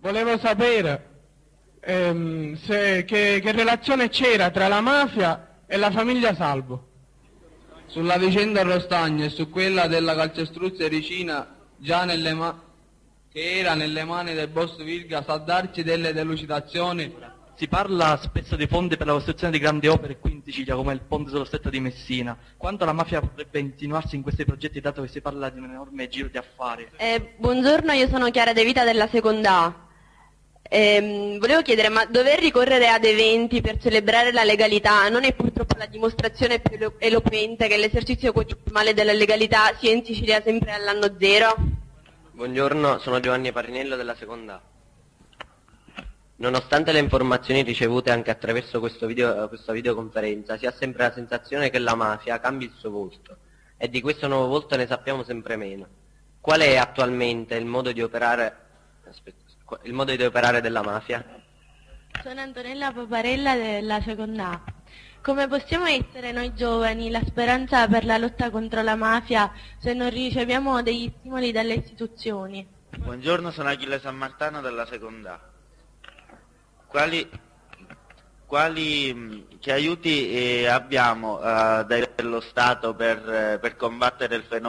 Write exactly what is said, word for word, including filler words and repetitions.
volevo sapere ehm, se, che, che relazione c'era tra la mafia e la famiglia Salvo. Sulla vicenda Rostagno e su quella della calcestruzza Ericina, già nelle ma- che era nelle mani del boss Virga, sa darci delle delucidazioni? Si parla spesso di fondi per la costruzione di grandi opere qui in Sicilia, come il ponte sullo stretto di Messina. Quanto la mafia potrebbe insinuarsi in questi progetti, dato che si parla di un enorme giro di affari? Eh, buongiorno, io sono Chiara De Vita della Seconda A. Ehm, volevo chiedere, ma dover ricorrere ad eventi per celebrare la legalità non è purtroppo la dimostrazione più elo- eloquente che l'esercizio quotidiano della legalità sia in Sicilia sempre all'anno zero? Buongiorno, sono Giovanni Parinello della Seconda A. Nonostante le informazioni ricevute anche attraverso questo video, questa videoconferenza, si ha sempre la sensazione che la mafia cambi il suo volto, e di questo nuovo volto ne sappiamo sempre meno. Qual è attualmente il modo di operare, aspetta, il modo di operare della mafia? Sono Antonella Paparella della Seconda A. Come possiamo essere noi giovani la speranza per la lotta contro la mafia se non riceviamo degli stimoli dalle istituzioni? Buongiorno, sono Achille Sammartano della Seconda A. Quali, quali che aiuti eh, abbiamo eh, dallo Stato per, eh, per combattere il fenomeno